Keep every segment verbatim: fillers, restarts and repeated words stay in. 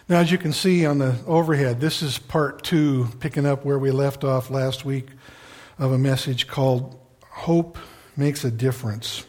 Now, as you can see on the overhead, this is part two, picking up where we left off last week, of a message called Hope Makes a Difference.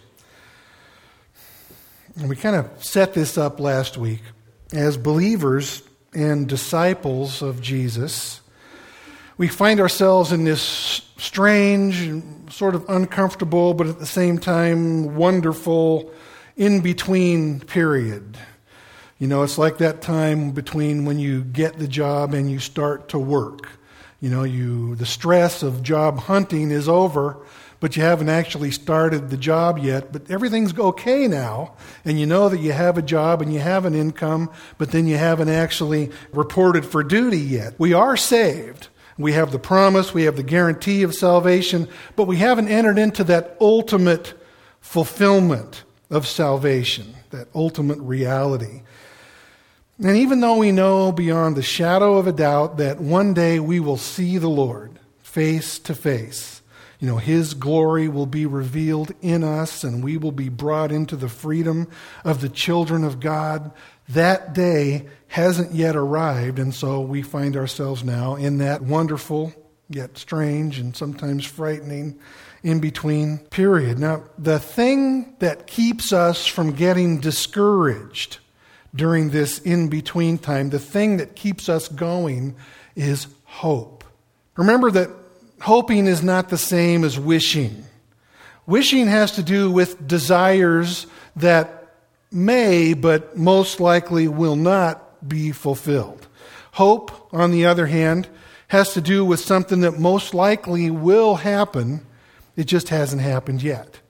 And we kind of set this up last week. As believers and disciples of Jesus, we find ourselves in this strange, sort of uncomfortable, but at the same time wonderful, in-between period. You know, it's like that time between when you get the job and you start to work. You know, you the stress of job hunting is over, but you haven't actually started the job yet. But everything's okay now, and you know that you have a job and you have an income, but then you haven't actually reported for duty yet. We are saved. We have the promise, we have the guarantee of salvation, but we haven't entered into that ultimate fulfillment of salvation, that ultimate reality. And even though we know beyond the shadow of a doubt that one day we will see the Lord face to face, you know, His glory will be revealed in us and we will be brought into the freedom of the children of God, that day hasn't yet arrived. And so we find ourselves now in that wonderful, yet strange and sometimes frightening in-between period. Now, the thing that keeps us from getting discouraged during this in-between time, the thing that keeps us going is hope. Remember that hoping is not the same as wishing. Wishing has to do with desires that may, but most likely will not be fulfilled. Hope, on the other hand, has to do with something that most likely will happen. It just hasn't happened yet.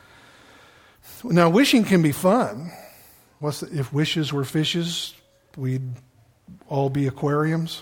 Now, wishing can be fun. What's the, if wishes were fishes, we'd all be aquariums.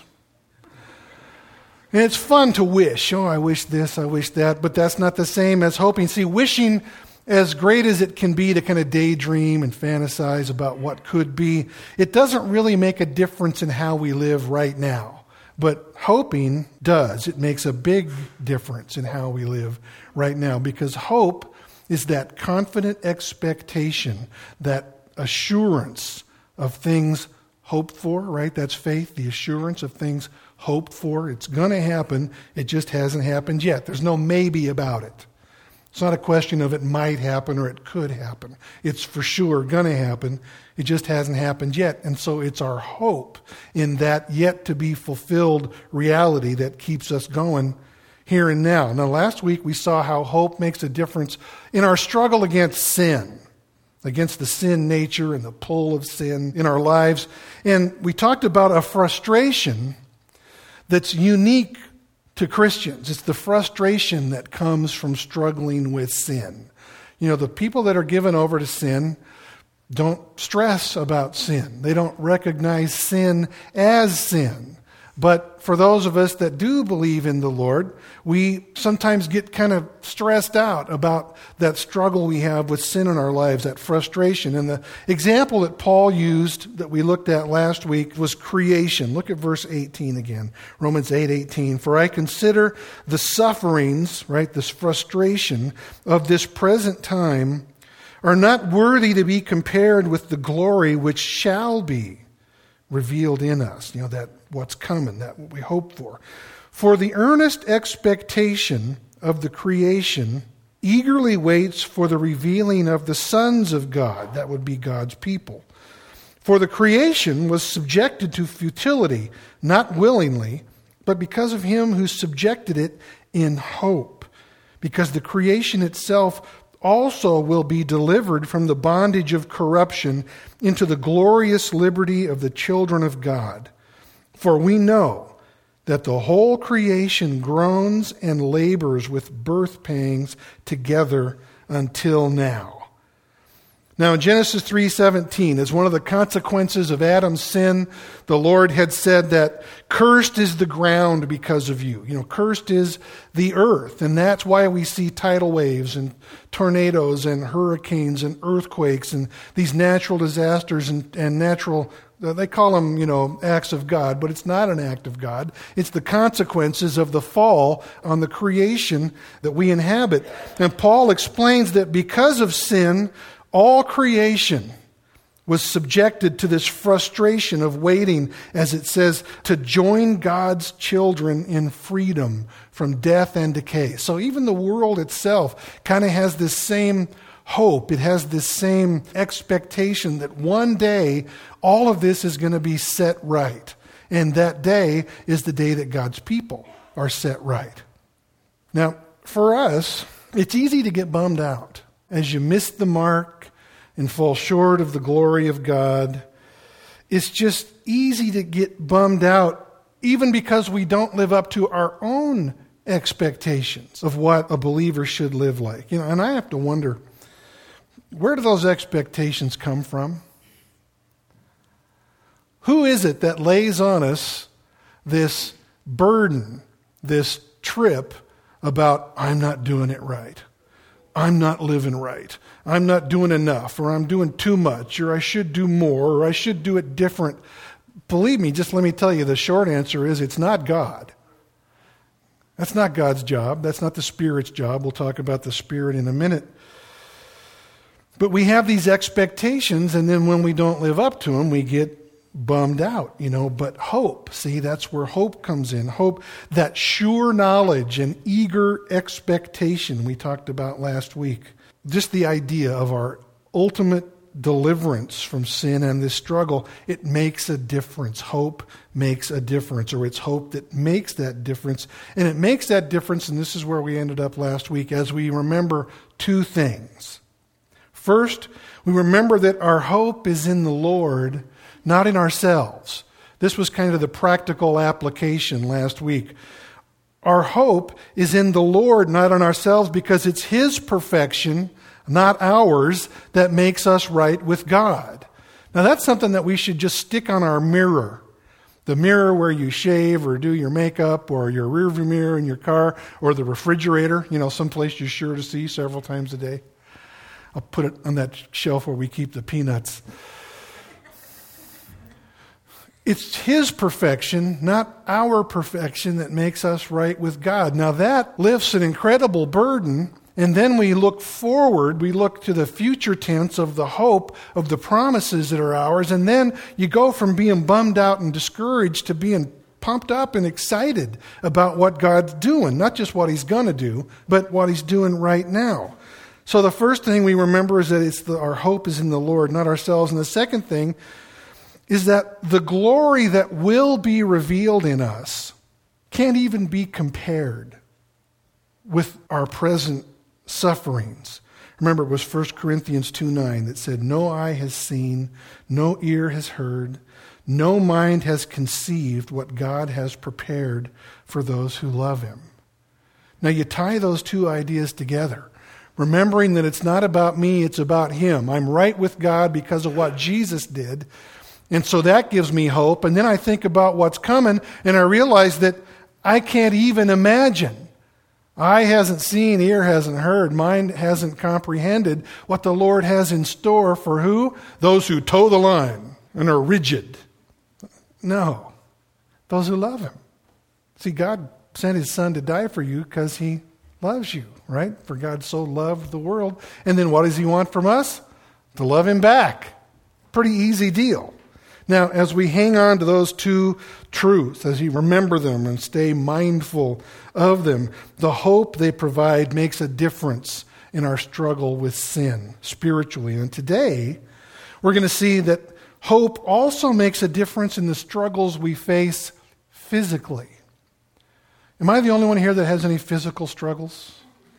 And it's fun to wish. Oh, I wish this, I wish that. But that's not the same as hoping. See, wishing, as great as it can be to kind of daydream and fantasize about what could be, it doesn't really make a difference in how we live right now. But hoping does. It makes a big difference in how we live right now. Because hope is that confident expectation, that assurance of things hoped for, right? That's faith, the assurance of things hoped for. It's going to happen. It just hasn't happened yet. There's no maybe about it. It's not a question of it might happen or it could happen. It's for sure going to happen. It just hasn't happened yet. And so it's our hope in that yet to be fulfilled reality that keeps us going here and now. Now, last week we saw how hope makes a difference in our struggle against sin, against the sin nature and the pull of sin in our lives. And we talked about a frustration that's unique to Christians. It's the frustration that comes from struggling with sin. You know, the people that are given over to sin don't stress about sin. They don't recognize sin as sin. But for those of us that do believe in the Lord, we sometimes get kind of stressed out about that struggle we have with sin in our lives, that frustration. And the example that Paul used that we looked at last week was creation. Look at verse eighteen again, Romans eight eighteen. For I consider the sufferings, right, this frustration of this present time are not worthy to be compared with the glory which shall be revealed in us. You know, that what's coming, that what we hope for. For the earnest expectation of the creation eagerly waits for the revealing of the sons of God. That would be God's people. For the creation was subjected to futility, not willingly, but because of him who subjected it in hope. Because the creation itself also will be delivered from the bondage of corruption into the glorious liberty of the children of God. For we know that the whole creation groans and labors with birth pangs together until now. Now in Genesis three seventeen, as one of the consequences of Adam's sin, the Lord had said that cursed is the ground because of you. You know, cursed is the earth. And that's why we see tidal waves and tornadoes and hurricanes and earthquakes and these natural disasters and, and natural, they call them, you know, acts of God, but it's not an act of God. It's the consequences of the fall on the creation that we inhabit. And Paul explains that because of sin, all creation was subjected to this frustration of waiting, as it says, to join God's children in freedom from death and decay. So even the world itself kind of has this same hope. It has this same expectation that one day all of this is going to be set right. And that day is the day that God's people are set right. Now, for us, it's easy to get bummed out as you miss the mark and fall short of the glory of God. It's just easy to get bummed out, even because we don't live up to our own expectations of what a believer should live like. You know, and I have to wonder, where do those expectations come from? Who is it that lays on us this burden, this trip about, I'm not doing it right. I'm not living right. I'm not doing enough, or I'm doing too much, or I should do more, or I should do it different. Believe me, just let me tell you, the short answer is it's not God. That's not God's job. That's not the Spirit's job. We'll talk about the Spirit in a minute. But we have these expectations, and then when we don't live up to them, we get bummed out, you know. But hope, see, that's where hope comes in. Hope, that sure knowledge and eager expectation we talked about last week. Just the idea of our ultimate deliverance from sin and this struggle, it makes a difference. Hope makes a difference, or it's hope that makes that difference. And it makes that difference, and this is where we ended up last week, as we remember two things. First, we remember that our hope is in the Lord, not in ourselves. This was kind of the practical application last week. Our hope is in the Lord, not in ourselves, because it's His perfection, not ours, that makes us right with God. Now that's something that we should just stick on our mirror. The mirror where you shave or do your makeup, or your rearview mirror in your car, or the refrigerator, you know, someplace you're sure to see several times a day. I'll put it on that shelf where we keep the peanuts. It's His perfection, not our perfection, that makes us right with God. Now that lifts an incredible burden, and then we look forward, we look to the future tense of the hope of the promises that are ours, and then you go from being bummed out and discouraged to being pumped up and excited about what God's doing. Not just what He's going to do, but what He's doing right now. So the first thing we remember is that it's the, our hope is in the Lord, not ourselves. And the second thing is that the glory that will be revealed in us can't even be compared with our present sufferings. Remember, it was First Corinthians two nine that said, no eye has seen, no ear has heard, no mind has conceived what God has prepared for those who love Him. Now you tie those two ideas together, remembering that it's not about me, it's about Him. I'm right with God because of what Jesus did. And so that gives me hope. And then I think about what's coming, and I realize that I can't even imagine. Eye hasn't seen, ear hasn't heard, mind hasn't comprehended what the Lord has in store for who? Those who toe the line and are rigid. No, those who love Him. See, God sent His Son to die for you because He loves you, right? For God so loved the world. And then what does He want from us? To love Him back. Pretty easy deal. Now, as we hang on to those two truths, as we remember them and stay mindful of them, the hope they provide makes a difference in our struggle with sin spiritually. And today, we're going to see that hope also makes a difference in the struggles we face physically. Am I the only one here that has any physical struggles?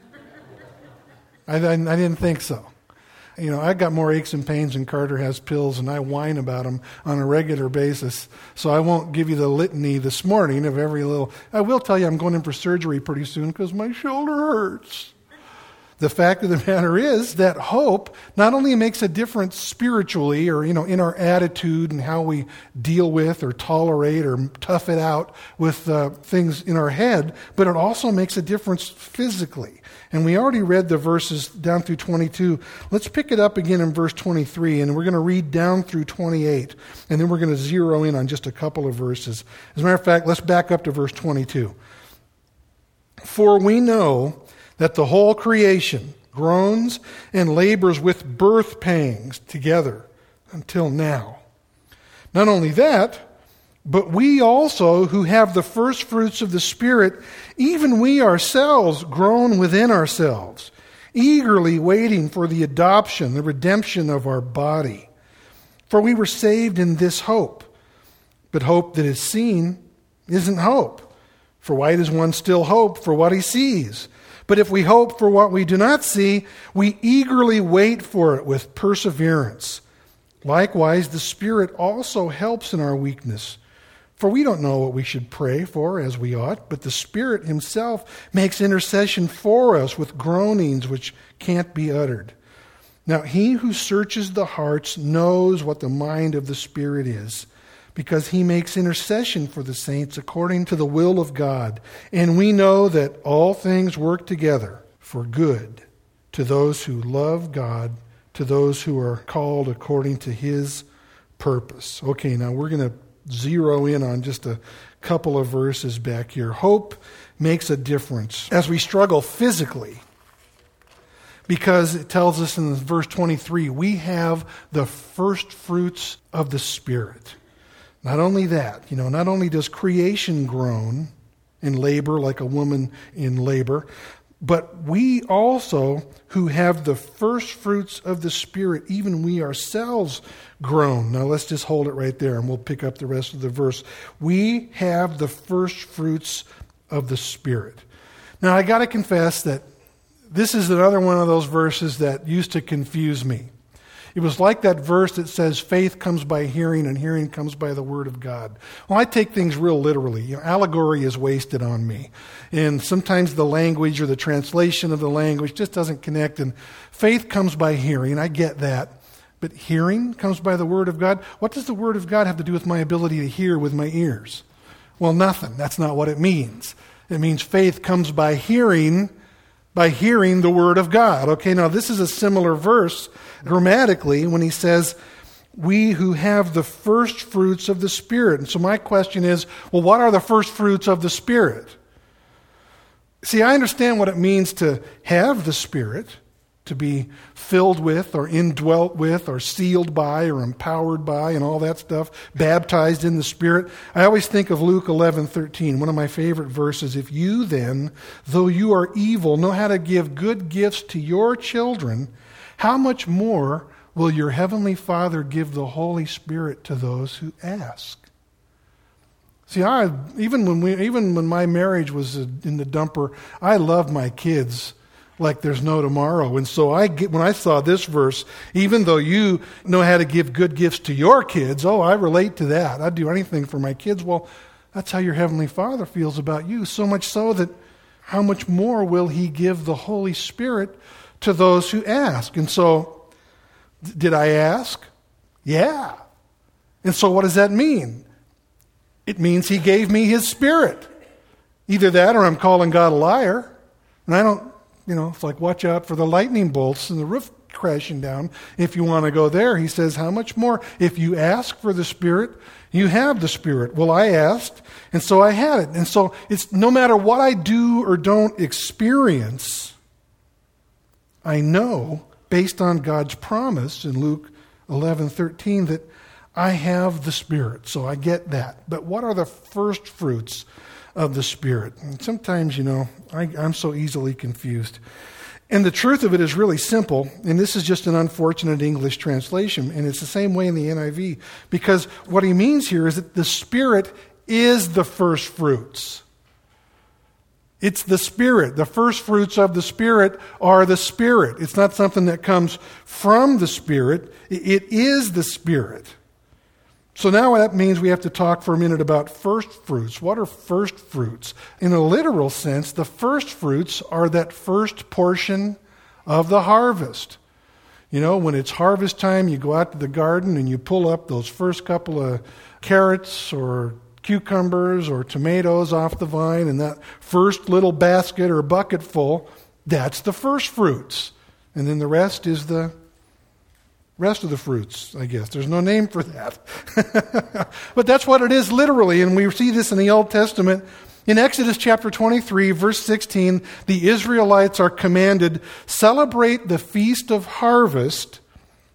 I, I, I didn't think so. You know, I got more aches and pains than Carter has pills, and I whine about them on a regular basis. So I won't give you the litany this morning of every little... I will tell you I'm going in for surgery pretty soon because my shoulder hurts. The fact of the matter is that hope not only makes a difference spiritually, or, you know, in our attitude and how we deal with or tolerate or tough it out with uh, things in our head, but it also makes a difference physically. And we already read the verses down through twenty-two. Let's pick it up again in verse twenty-three, and we're going to read down through twenty-eight, and then we're going to zero in on just a couple of verses. As a matter of fact, let's back up to verse twenty-two. For we know that the whole creation groans and labors with birth pangs together until now. Not only that, but we also who have the first fruits of the Spirit, even we ourselves groan within ourselves, eagerly waiting for the adoption, the redemption of our body. For we were saved in this hope. But hope that is seen isn't hope. For why does one still hope for what he sees? But if we hope for what we do not see, we eagerly wait for it with perseverance. Likewise, the Spirit also helps in our weakness. For we don't know what we should pray for as we ought, but the Spirit himself makes intercession for us with groanings which can't be uttered. Now, he who searches the hearts knows what the mind of the Spirit is, because he makes intercession for the saints according to the will of God. And we know that all things work together for good to those who love God, to those who are called according to his purpose. Okay, now we're going to zero in on just a couple of verses back here. Hope makes a difference as we struggle physically, because it tells us in verse twenty-three, we have the first fruits of the Spirit. Not only that, you know, not only does creation groan in labor like a woman in labor, but we also, who have the first fruits of the Spirit, even we ourselves groan. Now let's just hold it right there and we'll pick up the rest of the verse. We have the first fruits of the Spirit. Now I got to confess that this is another one of those verses that used to confuse me. It was like that verse that says faith comes by hearing and hearing comes by the word of God. Well, I take things real literally. You know, allegory is wasted on me. And sometimes the language or the translation of the language just doesn't connect. And faith comes by hearing. I get that. But hearing comes by the word of God. What does the word of God have to do with my ability to hear with my ears? Well, nothing. That's not what it means. It means faith comes by hearing, by hearing the word of God. Okay, now this is a similar verse grammatically when he says, we who have the first fruits of the Spirit. And so my question is, well, what are the first fruits of the Spirit? See, I understand what it means to have the Spirit, to be filled with or indwelt with or sealed by or empowered by and all that stuff, baptized in the Spirit. I always think of Luke eleven thirteen, one of my favorite verses. If you then, though you are evil, know how to give good gifts to your children, how much more will your heavenly Father give the Holy Spirit to those who ask? See, I even when we even when my marriage was in the dumper, I loved my kids like there's no tomorrow. And so I get, when I saw this verse, even though you know how to give good gifts to your kids, oh, I relate to that. I'd do anything for my kids. Well, that's how your Heavenly Father feels about you. So much so that how much more will he give the Holy Spirit to those who ask? And so, did I ask? Yeah. And so what does that mean? It means he gave me his Spirit. Either that or I'm calling God a liar. And I don't, you know, it's like watch out for the lightning bolts and the roof crashing down. If you want to go there, he says, how much more? If you ask for the Spirit, you have the Spirit. Well, I asked, and so I had it. And so it's no matter what I do or don't experience, I know, based on God's promise in Luke eleven thirteen, that I have the Spirit. So I get that. But what are the first fruits of the Spirit? And sometimes, you know, I, I'm so easily confused. And the truth of it is really simple, and this is just an unfortunate English translation, and it's the same way in the N I V, because what he means here is that the Spirit is the first fruits. It's the Spirit. The first fruits of the Spirit are the Spirit. It's not something that comes from the Spirit. It is the Spirit. So now that means we have to talk for a minute about first fruits. What are first fruits? In a literal sense, the first fruits are that first portion of the harvest. You know, when it's harvest time, you go out to the garden and you pull up those first couple of carrots or cucumbers or tomatoes off the vine, and that first little basket or bucket full, that's the first fruits. And then the rest is the rest of the fruits, I guess. There's no name for that. But that's what it is literally, and we see this in the Old Testament. In Exodus chapter twenty-three, verse sixteen, the Israelites are commanded, celebrate the feast of harvest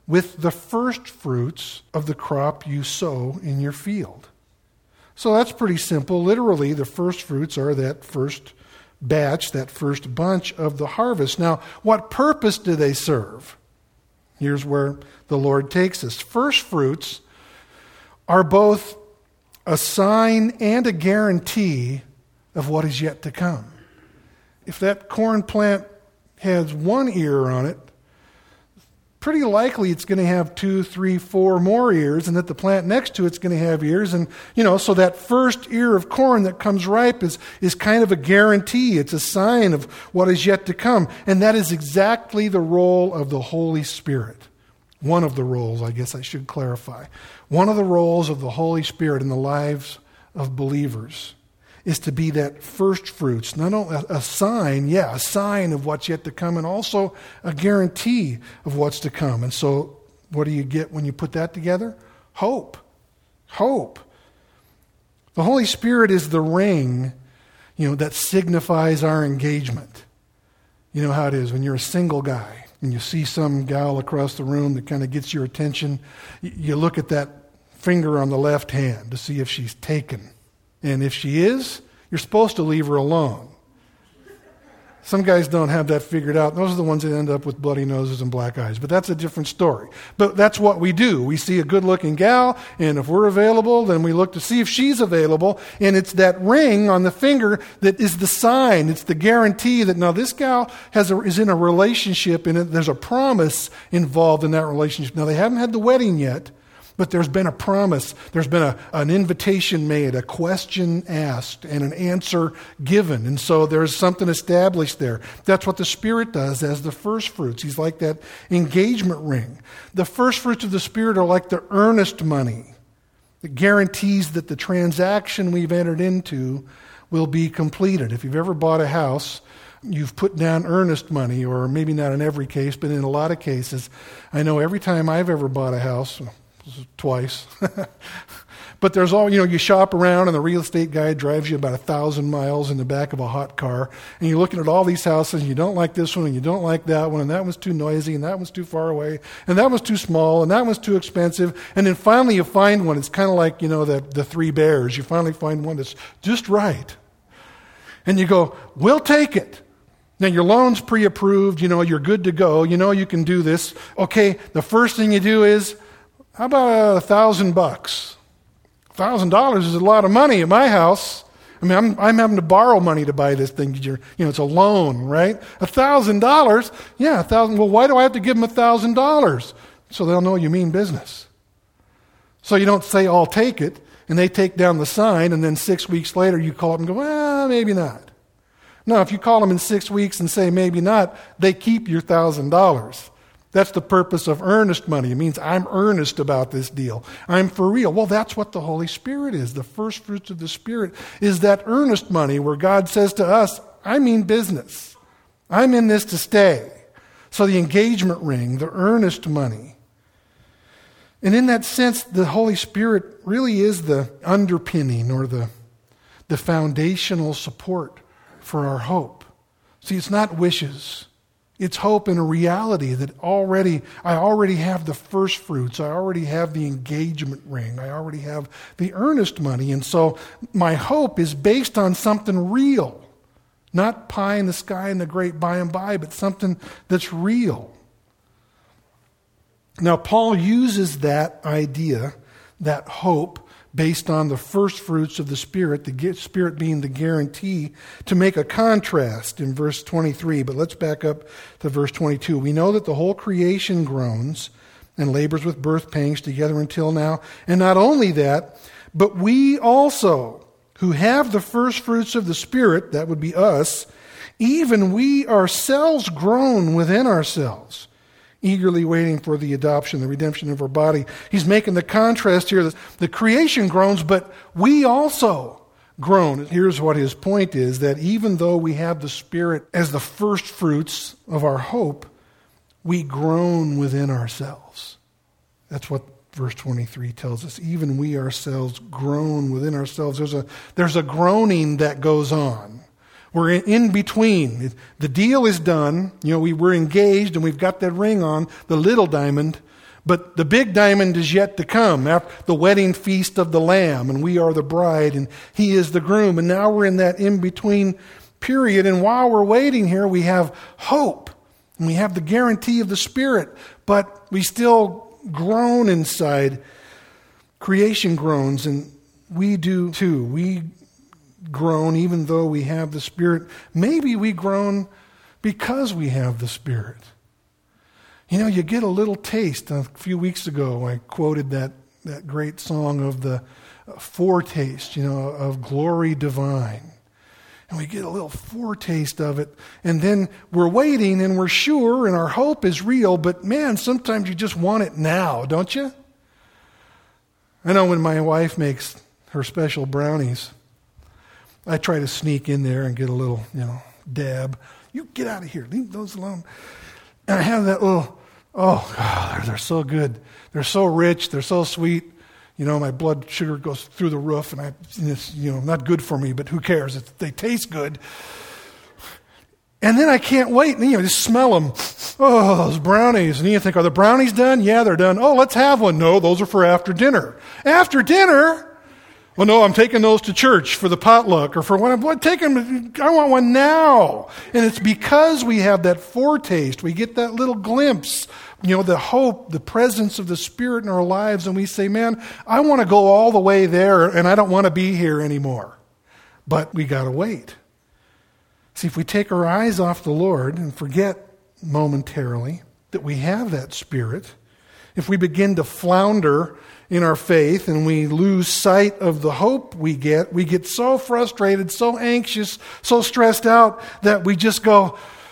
with the first fruits of the crop you sow in your field. So that's pretty simple. Literally, the first fruits are that first batch, that first bunch of the harvest. Now, what purpose do they serve? Here's where the Lord takes us. First fruits are both a sign and a guarantee of what is yet to come. If that corn plant has one ear on it, pretty likely it's going to have two, three, four more ears, and that the plant next to it's going to have ears. And, you know, so that first ear of corn that comes ripe is, is kind of a guarantee. It's a sign of what is yet to come. And that is exactly the role of the Holy Spirit. One of the roles, I guess I should clarify. One of the roles of the Holy Spirit in the lives of believers is to be that first fruits, not only a, a sign, yeah, a sign of what's yet to come, and also a guarantee of what's to come. And so what do you get when you put that together? Hope. Hope. The Holy Spirit is the ring, you know, that signifies our engagement. You know how it is when you're a single guy and you see some gal across the room that kind of gets your attention. You look at that finger on the left hand to see if she's taken. And if she is, you're supposed to leave her alone. Some guys don't have that figured out. Those are the ones that end up with bloody noses and black eyes. But that's a different story. But that's what we do. We see a good-looking gal, and if we're available, then we look to see if she's available. And it's that ring on the finger that is the sign. It's the guarantee that, now, this gal has a, is in a relationship, and there's a promise involved in that relationship. Now, they haven't had the wedding yet, but there's been a promise, there's been a, an invitation made, a question asked, and an answer given. And so there's something established there. That's what the Spirit does as the first fruits. He's like that engagement ring. The first fruits of the Spirit are like the earnest money. It guarantees that the transaction we've entered into will be completed. If you've ever bought a house, you've put down earnest money, or maybe not in every case, but in a lot of cases. I know every time I've ever bought a house, twice. But there's all, you know, you shop around and the real estate guy drives you about a thousand miles in the back of a hot car, and you're looking at all these houses, and you don't like this one, and you don't like that one, and that one's too noisy, and that one's too far away, and that one's too small, and that one's too expensive. And then finally you find one. It's kind of like, you know, the, the three bears. You finally find one that's just right. And you go, we'll take it. Now, your loan's pre-approved. You know, you're good to go. You know you can do this. Okay, the first thing you do is, how about a thousand bucks? A thousand dollars is a lot of money at my house. I mean, I'm, I'm having to borrow money to buy this thing. You're, you know, it's a loan, right? A thousand dollars? Yeah, a thousand. Well, why do I have to give them a thousand dollars? So they'll know you mean business. So you don't say, I'll take it, and they take down the sign, and then six weeks later you call up and go, well, maybe not. No, if you call them in six weeks and say maybe not, they keep your thousand dollars. That's the purpose of earnest money. It means I'm earnest about this deal. I'm for real. Well, that's what the Holy Spirit is. The first fruits of the Spirit is that earnest money where God says to us, I mean business. I'm in this to stay. So the engagement ring, the earnest money. And in that sense, the Holy Spirit really is the underpinning or the, the foundational support for our hope. See, it's not wishes. It's hope in a reality that already, I already have the first fruits. I already have the engagement ring. I already have the earnest money. And so my hope is based on something real. Not pie in the sky and the great by and by, but something that's real. Now, Paul uses that idea, that hope, based on the first fruits of the Spirit, the Spirit being the guarantee, to make a contrast in verse twenty-three. But let's back up to verse twenty-two. We know that the whole creation groans and labors with birth pangs together until now. And not only that, but we also, who have the first fruits of the Spirit, that would be us, even we ourselves groan within ourselves, eagerly waiting for the adoption, the redemption of our body. He's making the contrast here. The creation groans, but we also groan. Here's what his point is, that even though we have the Spirit as the first fruits of our hope, we groan within ourselves. That's what verse twenty-three tells us. Even we ourselves groan within ourselves. There's a, there's a groaning that goes on. We're in between. The deal is done. You know, we, we're engaged and we've got that ring on, the little diamond, But the big diamond is yet to come, after the wedding feast of the Lamb, and we are the bride, and He is the groom. And now we're in that in-between period, and while we're waiting here, we have hope, and we have the guarantee of the Spirit, but we still groan inside. Creation groans, and we do too. We groan even though we have the Spirit. Maybe we groan because we have the Spirit. You know, you get a little taste. A few weeks ago, I quoted that, that great song of the foretaste, you know, of glory divine. And we get a little foretaste of it. And then we're waiting and we're sure and our hope is real. But man, sometimes you just want it now, don't you? I know when my wife makes her special brownies, I try to sneak in there and get a little, you know, dab. You get out of here. Leave those alone. And I have that little, oh, God, they're, they're so good. They're so rich. They're so sweet. You know, my blood sugar goes through the roof, and I, it's, you know, not good for me, but who cares? It's, they taste good. And then I can't wait. And, you know, just smell them. Oh, those brownies. And you think, are the brownies done? Yeah, they're done. Oh, let's have one. No, those are for after dinner. After dinner? Well, no, I'm taking those to church for the potluck or for what I'm what, taking. I want one now. And it's because we have that foretaste. We get that little glimpse, you know, the hope, the presence of the Spirit in our lives. And we say, man, I want to go all the way there and I don't want to be here anymore. But we got to wait. See, if we take our eyes off the Lord and forget momentarily that we have that Spirit, if we begin to flounder in our faith and we lose sight of the hope we get, we get so frustrated, so anxious, so stressed out that we just go,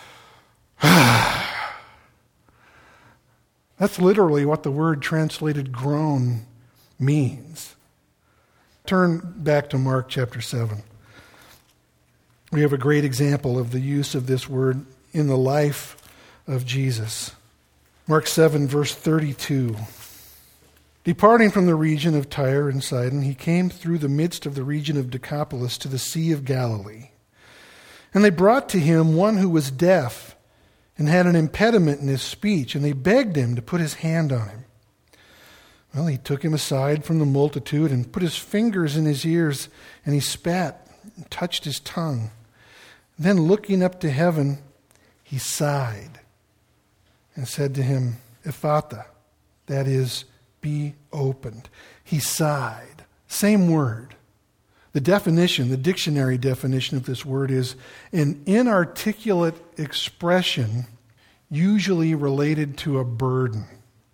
ah. That's literally what the word translated groan means. Turn back to Mark chapter seven. We have a great example of the use of this word in the life of Jesus. Mark seven, verse thirty-two. Departing from the region of Tyre and Sidon, he came through the midst of the region of Decapolis to the Sea of Galilee. And they brought to him one who was deaf and had an impediment in his speech, and they begged him to put his hand on him. Well, he took him aside from the multitude and put his fingers in his ears, and he spat and touched his tongue. Then looking up to heaven, he sighed and said to him, Ephphatha, that is, be opened. He sighed. Same word. The definition, the dictionary definition of this word is an inarticulate expression usually related to a burden.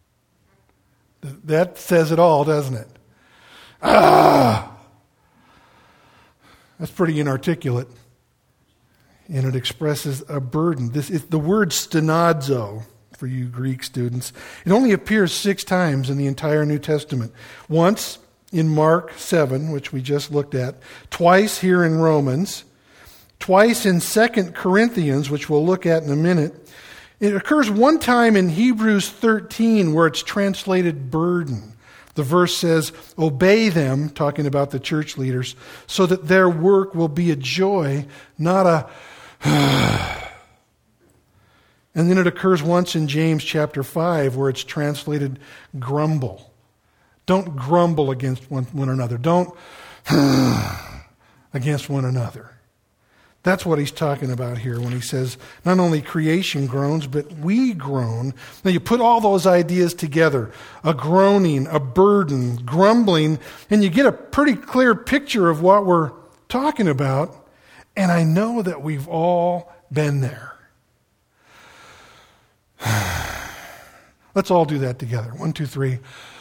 That says it all, doesn't it? Ah! That's pretty inarticulate. And it expresses a burden. This is the word stenadzo. For you Greek students. It only appears six times in the entire New Testament. Once in Mark seven, which we just looked at. Twice here in Romans. Twice in Second Corinthians, which we'll look at in a minute. It occurs one time in Hebrews thirteen where it's translated burden. The verse says, obey them, talking about the church leaders, so that their work will be a joy, not a... And then it occurs once in James chapter five where it's translated grumble. Don't grumble against one, one another. Don't against one another. That's what he's talking about here when he says not only creation groans, but we groan. Now you put all those ideas together, a groaning, a burden, grumbling, and you get a pretty clear picture of what we're talking about. And I know that we've all been there. Let's all do that together. One, two, three.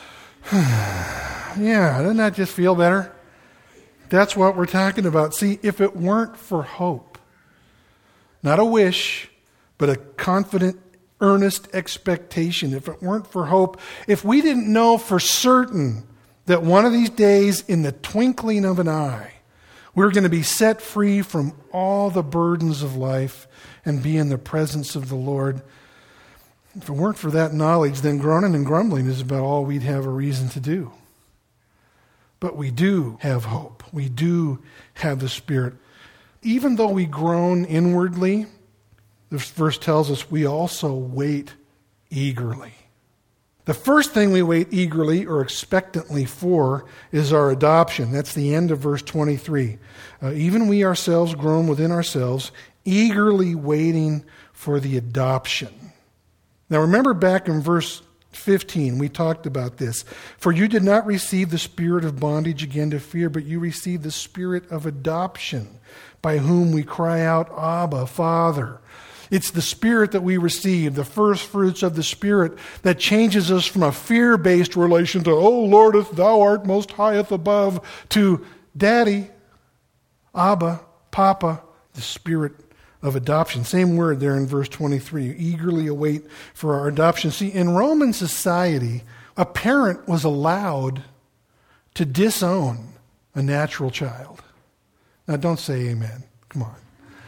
Yeah, doesn't that just feel better? That's what we're talking about. See, if it weren't for hope, not a wish, but a confident, earnest expectation, if it weren't for hope, if we didn't know for certain that one of these days, in the twinkling of an eye, we're going to be set free from all the burdens of life and be in the presence of the Lord, if it weren't for that knowledge, then groaning and grumbling is about all we'd have a reason to do. But we do have hope. We do have the Spirit. Even though we groan inwardly, this verse tells us we also wait eagerly. The first thing we wait eagerly or expectantly for is our adoption. That's the end of verse twenty-three. Uh, even we ourselves groan within ourselves, eagerly waiting for the adoption. Now remember back in verse fifteen, we talked about this. For you did not receive the spirit of bondage again to fear, but you received the spirit of adoption, by whom we cry out, Abba, Father. It's the Spirit that we receive, the first fruits of the Spirit, that changes us from a fear-based relation to, oh, Lord, if thou art most higheth above, to Daddy, Abba, Papa, the Spirit of adoption. Same word there in verse twenty-three. You eagerly await for our adoption. See, in Roman society, a parent was allowed to disown a natural child. Now, don't say amen. Come on.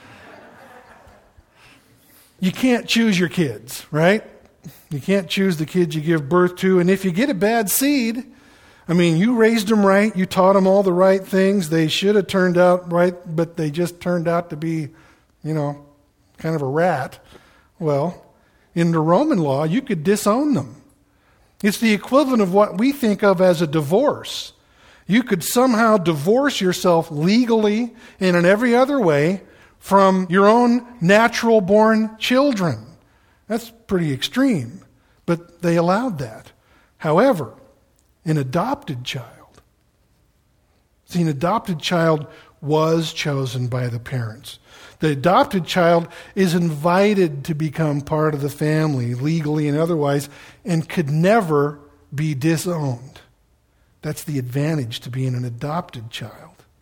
You can't choose your kids, right? You can't choose the kids you give birth to. And if you get a bad seed, I mean, you raised them right. You taught them all the right things. They should have turned out right, but they just turned out to be, you know, kind of a rat. Well, in the Roman law, you could disown them. It's the equivalent of what we think of as a divorce. You could somehow divorce yourself legally and in every other way from your own natural-born children. That's pretty extreme, but they allowed that. However, an adopted child, see, an adopted child was chosen by the parents. The adopted child is invited to become part of the family, legally and otherwise, and could never be disowned. That's the advantage to being an adopted child.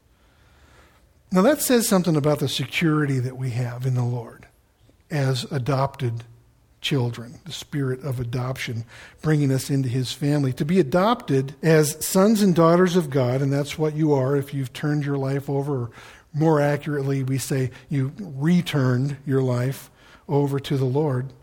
Now that says something about the security that we have in the Lord as adopted children, the spirit of adoption bringing us into His family. To be adopted as sons and daughters of God, and that's what you are if you've turned your life over, or more accurately we say you returned your life over to the Lord.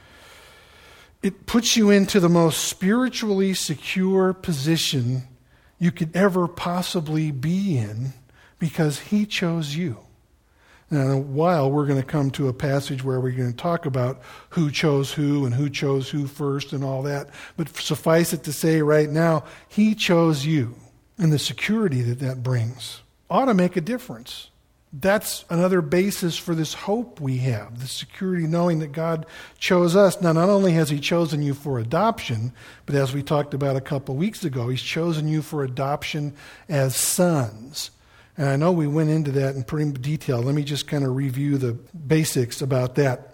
It puts you into the most spiritually secure position you could ever possibly be in, because He chose you. Now, in a while, we're going to come to a passage where we're going to talk about who chose who and who chose who first and all that. But suffice it to say right now, He chose you. And the security that that brings ought to make a difference. That's another basis for this hope we have, the security knowing that God chose us. Now, not only has He chosen you for adoption, but as we talked about a couple weeks ago, He's chosen you for adoption as sons. And I know we went into that in pretty detail. Let me just kind of review the basics about that.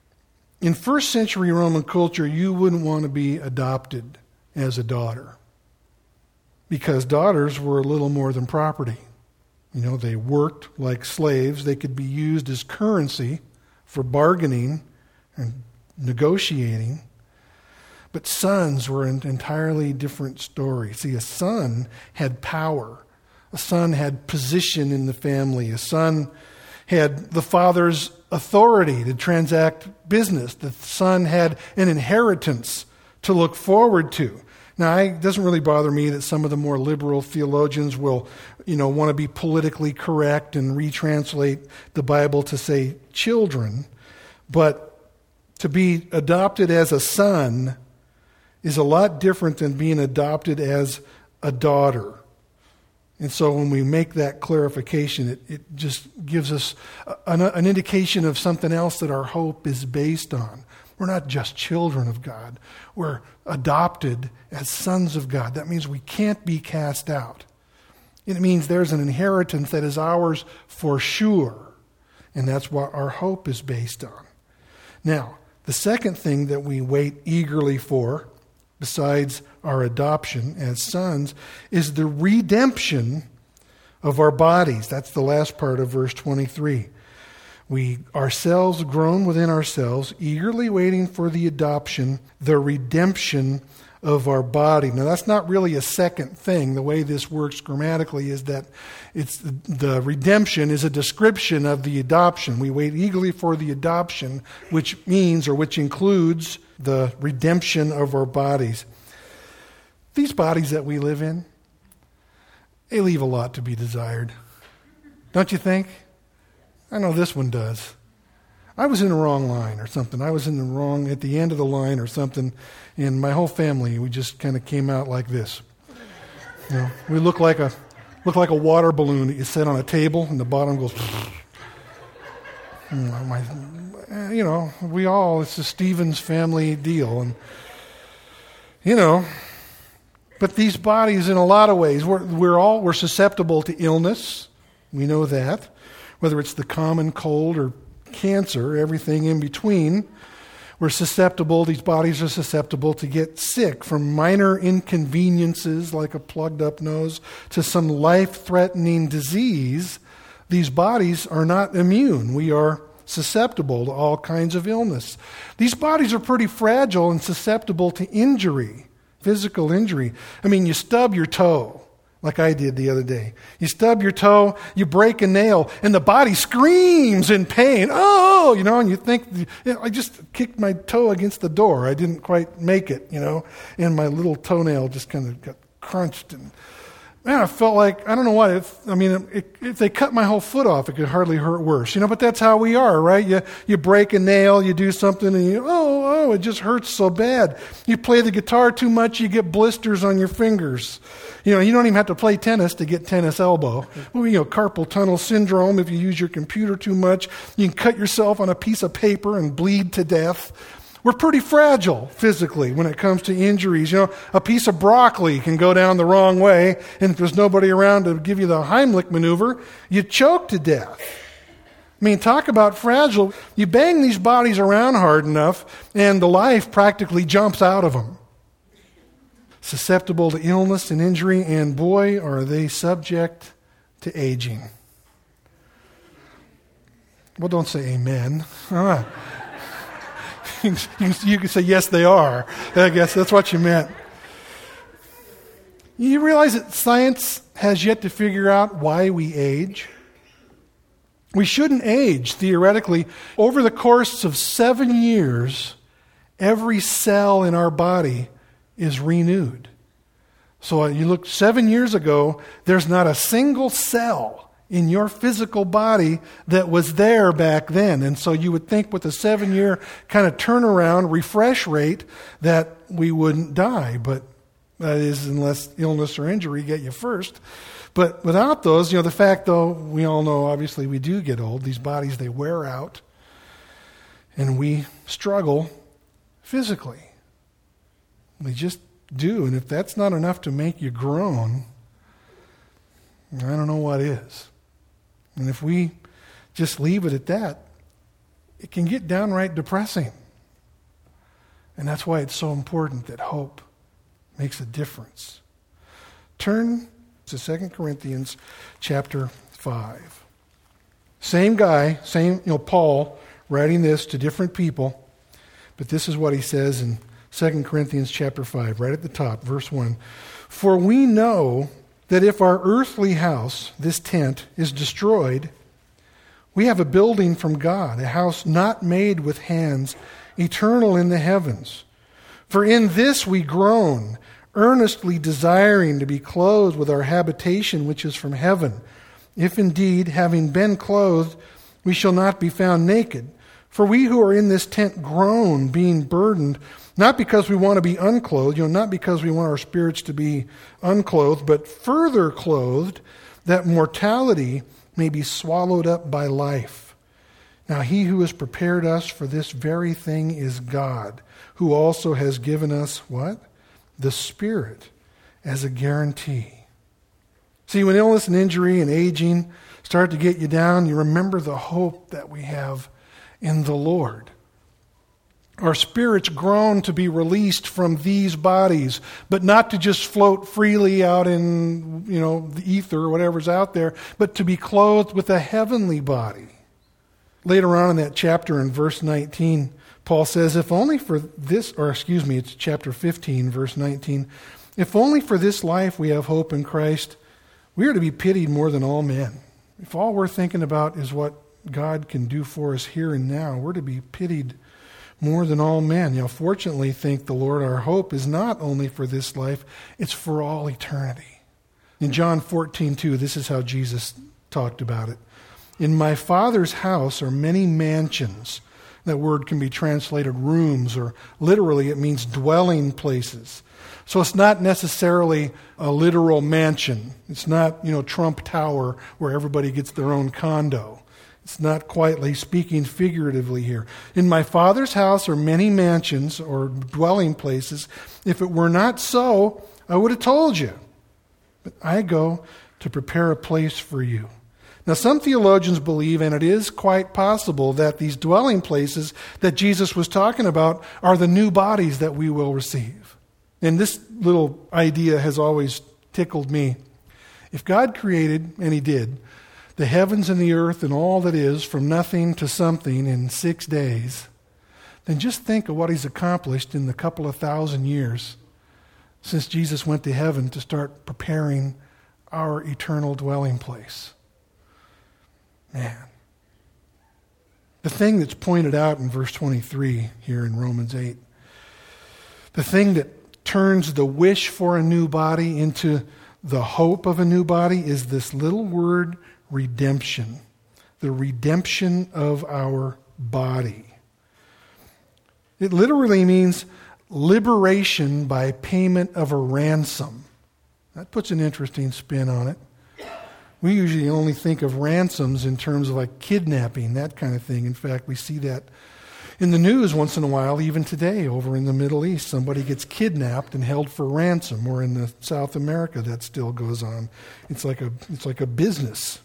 In first century Roman culture, you wouldn't want to be adopted as a daughter, because daughters were a little more than property. You know, they worked like slaves. They could be used as currency for bargaining and negotiating. But sons were an entirely different story. See, a son had power. A son had position in the family. A son had the father's authority to transact business. The son had an inheritance to look forward to. Now, it doesn't really bother me that some of the more liberal theologians will, you know, want to be politically correct and retranslate the Bible to say children. But to be adopted as a son is a lot different than being adopted as a daughter. And so when we make that clarification, it, it just gives us an, an indication of something else that our hope is based on. We're not just children of God. We're adopted as sons of God. That means we can't be cast out. It means there's an inheritance that is ours for sure. And that's what our hope is based on. Now, the second thing that we wait eagerly for, besides our adoption as sons, is the redemption of our bodies. That's the last part of verse twenty-three. We ourselves groan within ourselves, eagerly waiting for the adoption, the redemption of our body. Now, that's not really a second thing. The way this works grammatically is that it's the redemption is a description of the adoption. We wait eagerly for the adoption, which means or which includes the redemption of our bodies. These bodies that we live in, they leave a lot to be desired. Don't you think? I know this one does. I was in the wrong line or something. I was in the wrong, at the end of the line or something, and my whole family, we just kind of came out like this. You know, we look like a look like a water balloon that you set on a table, and the bottom goes. You know, my, you know, we all, it's a Stevens family deal, and you know, but these bodies, in a lot of ways, we're we're all we're susceptible to illness. We know that, whether it's the common cold or cancer, everything in between. We're susceptible, these bodies are susceptible to get sick, from minor inconveniences like a plugged up nose to some life-threatening disease. These bodies are not immune. We are susceptible to all kinds of illness. These bodies are pretty fragile and susceptible to injury, physical injury. I mean, you stub your toe, like I did the other day. You stub your toe, you break a nail, and the body screams in pain. Oh, you know, and you think, you know, I just kicked my toe against the door. I didn't quite make it, you know, and my little toenail just kind of got crunched. And man, I felt like, I don't know what, if, I mean, if, if they cut my whole foot off, it could hardly hurt worse. You know, but that's how we are, right? You you break a nail, you do something, and you, oh, oh, it just hurts so bad. You play the guitar too much, you get blisters on your fingers. You know, you don't even have to play tennis to get tennis elbow. Well, you know, carpal tunnel syndrome, if you use your computer too much, you can cut yourself on a piece of paper and bleed to death. We're pretty fragile physically when it comes to injuries. You know, a piece of broccoli can go down the wrong way, and if there's nobody around to give you the Heimlich maneuver, you choke to death. I mean, talk about fragile. You bang these bodies around hard enough, and the life practically jumps out of them. Susceptible to illness and injury, and boy, are they subject to aging. Well, don't say amen. Ah. You can, you can say, yes, they are. I guess that's what you meant. You realize that science has yet to figure out why we age? We shouldn't age, theoretically. Over the course of seven years, every cell in our body is renewed. So you look seven years ago, there's not a single cell in your physical body that was there back then. And so you would think with a seven-year kind of turnaround, refresh rate, that we wouldn't die. But that is, unless illness or injury get you first. But without those, you know, the fact, though, we all know, obviously, we do get old. These bodies, they wear out. And we struggle physically. We just do. And if that's not enough to make you groan, I don't know what is. And if we just leave it at that, it can get downright depressing. And that's why it's so important that hope makes a difference. Turn to Second Corinthians chapter five. Same guy, same, you know, Paul writing this to different people, but this is what he says in Second Corinthians chapter five, right at the top, verse one. For we know that if our earthly house, this tent, is destroyed, we have a building from God, a house not made with hands, eternal in the heavens. For in this we groan, earnestly desiring to be clothed with our habitation which is from heaven, if indeed, having been clothed, we shall not be found naked. For we who are in this tent groan, being burdened, not because we want to be unclothed, you know, not because we want our spirits to be unclothed, but further clothed, that mortality may be swallowed up by life. Now he who has prepared us for this very thing is God, who also has given us what? The Spirit as a guarantee. See, when illness and injury and aging start to get you down, you remember the hope that we have in the Lord. Our spirits groan to be released from these bodies, but not to just float freely out in, you know, the ether or whatever's out there, but to be clothed with a heavenly body. Later on in that chapter in verse nineteen, Paul says, if only for this, or excuse me, it's chapter fifteen, verse nineteen, if only for this life we have hope in Christ, we are to be pitied more than all men. If all we're thinking about is what God can do for us here and now, we're to be pitied more than all men. You know, fortunately, thank the Lord, our hope is not only for this life, it's for all eternity. In John fourteen two, this is how Jesus talked about it. In my Father's house are many mansions. That word can be translated rooms, or literally it means dwelling places. So it's not necessarily a literal mansion. It's not, you know, Trump Tower where everybody gets their own condo. It's not quite like speaking figuratively here. In my Father's house are many mansions or dwelling places. If it were not so, I would have told you. But I go to prepare a place for you. Now, some theologians believe, and it is quite possible, that these dwelling places that Jesus was talking about are the new bodies that we will receive. And this little idea has always tickled me. If God created, and He did, the heavens and the earth and all that is from nothing to something in six days, then just think of what He's accomplished in the couple of thousand years since Jesus went to heaven to start preparing our eternal dwelling place. Man. The thing that's pointed out in verse twenty-three here in Romans eight, the thing that turns the wish for a new body into the hope of a new body is this little word redemption. The redemption of our body. It literally means liberation by payment of a ransom. That puts an interesting spin on it. We usually only think of ransoms in terms of like kidnapping, that kind of thing. In fact, we see that in the news once in a while, even today, over in the Middle East. Somebody gets kidnapped and held for ransom, or in the South America that still goes on. It's like a it's like a business.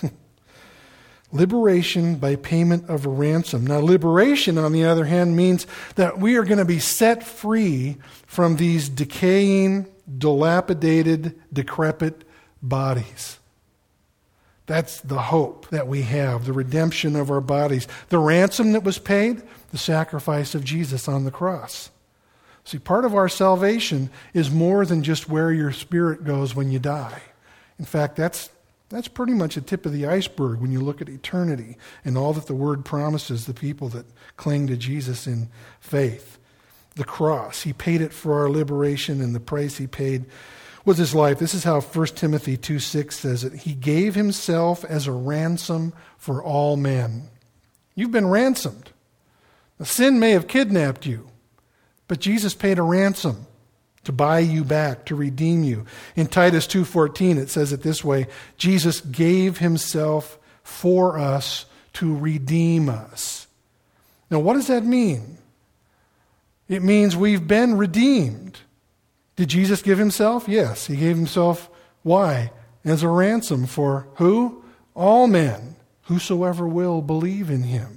Liberation by payment of a ransom. Now, liberation, on the other hand, means that we are going to be set free from these decaying, dilapidated, decrepit bodies. That's the hope that we have, the redemption of our bodies. The ransom that was paid, the sacrifice of Jesus on the cross. See, part of our salvation is more than just where your spirit goes when you die. In fact, that's that's pretty much the tip of the iceberg when you look at eternity and all that the Word promises the people that cling to Jesus in faith. The cross, He paid it for our liberation, and the price He paid was His life. This is how First Timothy two six says it. He gave Himself as a ransom for all men. You've been ransomed. The sin may have kidnapped you, but Jesus paid a ransom to buy you back, to redeem you. In Titus two fourteen, it says it this way: Jesus gave Himself for us to redeem us. Now, what does that mean? It means we've been redeemed. Did Jesus give Himself? Yes, He gave Himself. Why? As a ransom for who? All men, whosoever will believe in Him.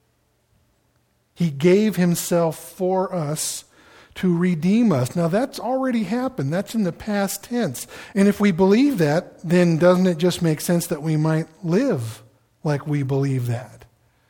He gave Himself for us to redeem us. Now, that's already happened. That's in the past tense. And if we believe that, then doesn't it just make sense that we might live like we believe that?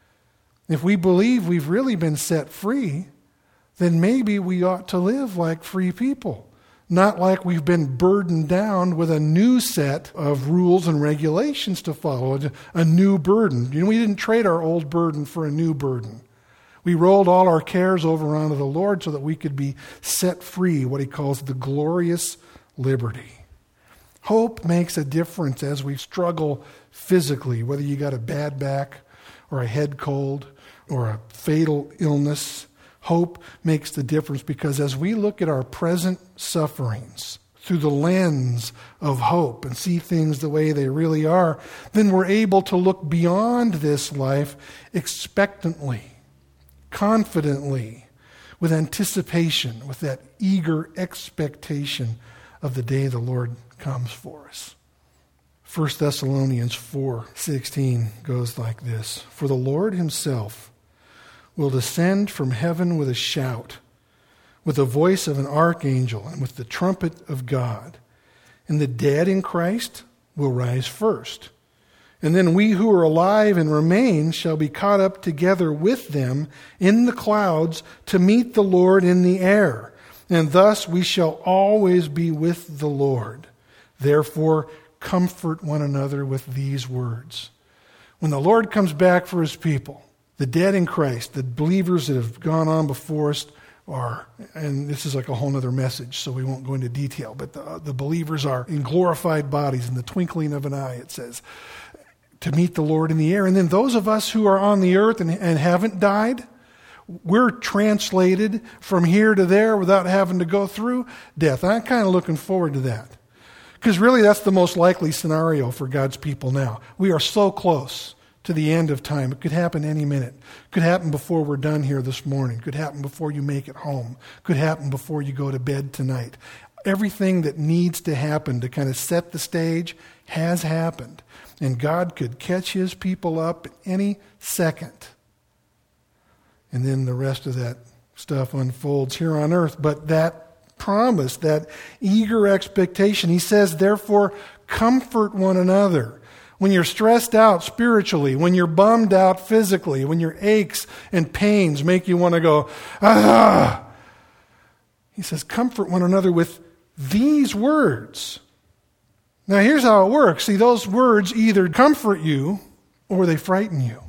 If we believe we've really been set free, then maybe we ought to live like free people. Not like we've been burdened down with a new set of rules and regulations to follow, a new burden. You know, we didn't trade our old burden for a new burden. We rolled all our cares over onto the Lord so that we could be set free, what He calls the glorious liberty. Hope makes a difference as we struggle physically, whether you got a bad back or a head cold or a fatal illness. Hope makes the difference because as we look at our present sufferings through the lens of hope and see things the way they really are, then we're able to look beyond this life expectantly, confidently, with anticipation, with that eager expectation of the day the Lord comes for us. First Thessalonians four sixteen goes like this: For the Lord Himself will descend from heaven with a shout, with the voice of an archangel, and with the trumpet of God. And the dead in Christ will rise first. And then we who are alive and remain shall be caught up together with them in the clouds to meet the Lord in the air. And thus we shall always be with the Lord. Therefore, comfort one another with these words. When the Lord comes back for His people, the dead in Christ, the believers that have gone on before us are, and this is like a whole other message, so we won't go into detail, but the, the believers are in glorified bodies in the twinkling of an eye, it says, to meet the Lord in the air. And then those of us who are on the earth and, and haven't died, we're translated from here to there without having to go through death. I'm kind of looking forward to that. Because really that's the most likely scenario for God's people now. We are so close to the end of time. It could happen any minute. It could happen before we're done here this morning. It could happen before you make it home. It could happen before you go to bed tonight. Everything that needs to happen to kind of set the stage has happened. And God could catch his people up at any second. And then the rest of that stuff unfolds here on earth. But that promise, that eager expectation, he says, therefore, comfort one another. When you're stressed out spiritually, when you're bummed out physically, when your aches and pains make you want to go, ah, he says, comfort one another with these words. Now here's how it works. See, those words either comfort you or they frighten you.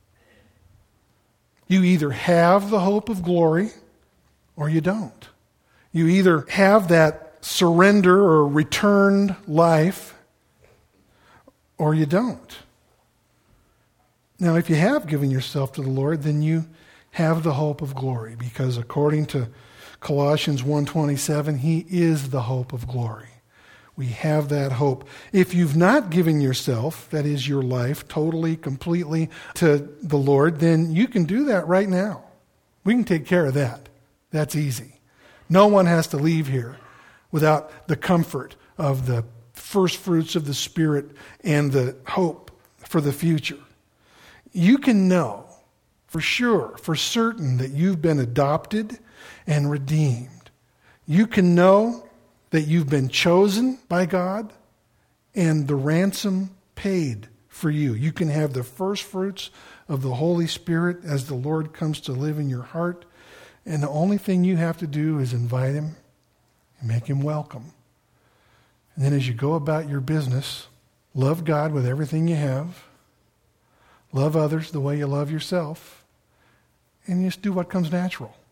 You either have the hope of glory or you don't. You either have that surrender or returned life or you don't. Now, if you have given yourself to the Lord, then you have the hope of glory, because according to Colossians one twenty-seven, he is the hope of glory. We have that hope. If you've not given yourself, that is your life, totally, completely to the Lord, then you can do that right now. We can take care of that. That's easy. No one has to leave here without the comfort of the first fruits of the Spirit and the hope for the future. You can know for sure, for certain, that you've been adopted and redeemed. You can know that you've been chosen by God and the ransom paid for you. You can have the first fruits of the Holy Spirit as the Lord comes to live in your heart. And the only thing you have to do is invite him and make him welcome. And then as you go about your business, love God with everything you have. Love others the way you love yourself. And just do what comes natural.